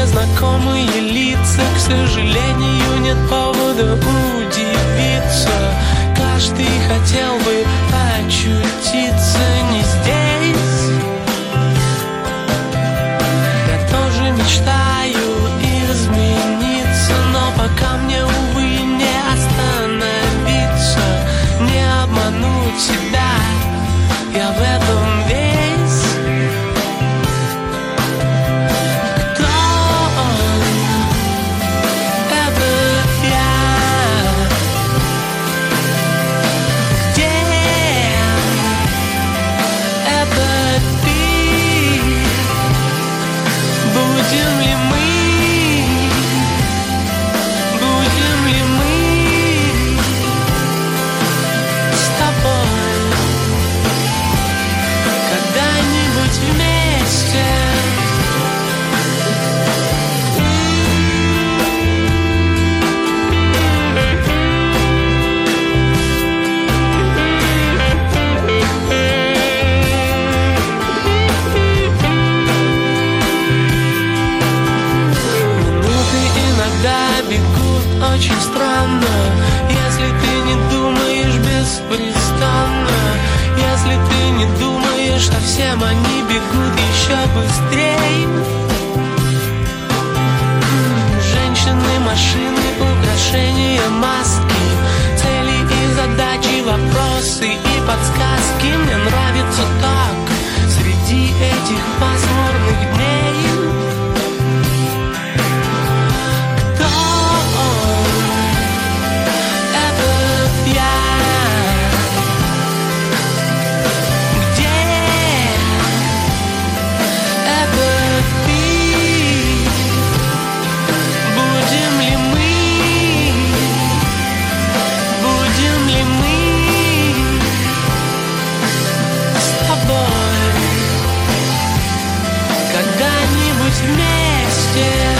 незнакомые лица. К сожалению, нет повода удивиться. Каждый хотел бы очутиться не здесь. Я тоже мечтаю измениться, но пока мне, увы, не остановиться, не обмануть себя. Я в этом весь. Кто он? Это я. Где это ты? Будем ли мы? Будем ли мы с тобой когда-нибудь вместе? Минуты иногда бегут очень странно, если ты не думаешь беспрестанно. Если ты не думаешь, совсем они бегут еще быстрей. Женщины, машины, украшения, маски, цели и задачи, вопросы и подсказки. Мне нравится так среди этих пасмурных дней. Кто он? Это я. Где это ты? Будем ли мы? Будем ли мы с тобой когда-нибудь вместе?